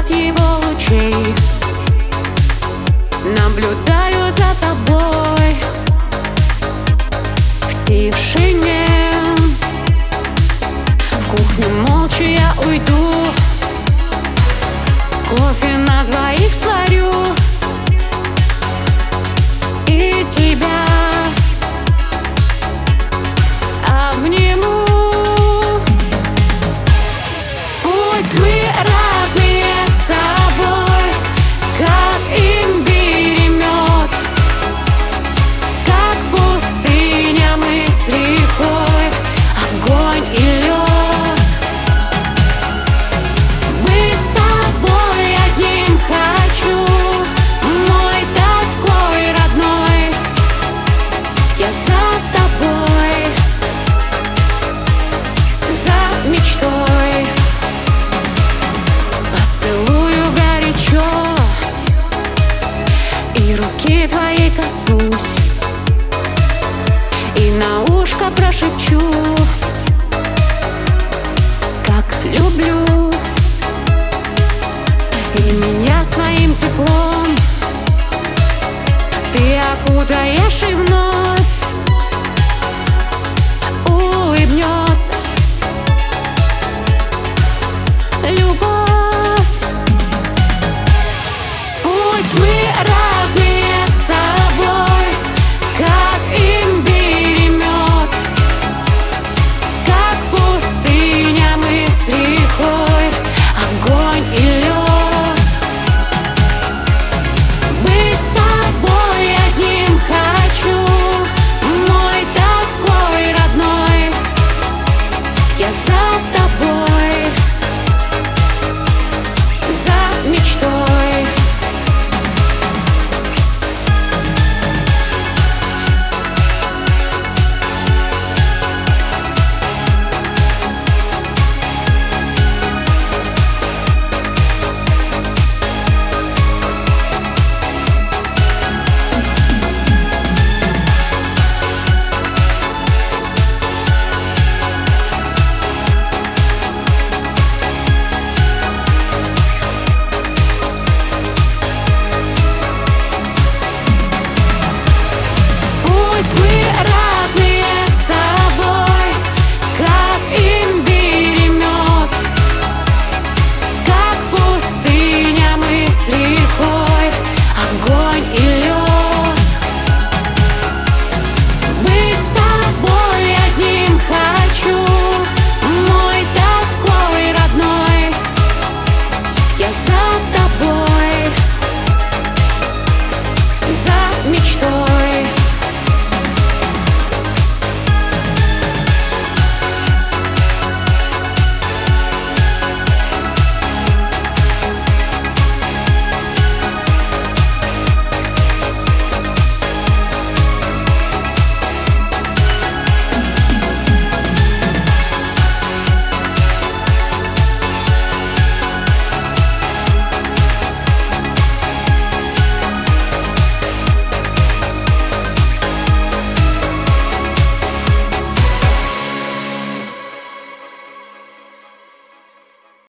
от его лучей. Наблюдаю за тобой в тишине. В кухню молча я уйду, кофе на двоих сварю и тебя обниму. Пусть мы разные с тобой, как имбирь и мед, как пустыня мы с рекой, огонь и лед. Быть с тобой одним хочу, мой такой родной. Я за тобой, за мечтой. Поцелую горячо и руки твоей коснусь, и на ушко прошепчу, как люблю. И меня своим теплом ты окутаешь и вновь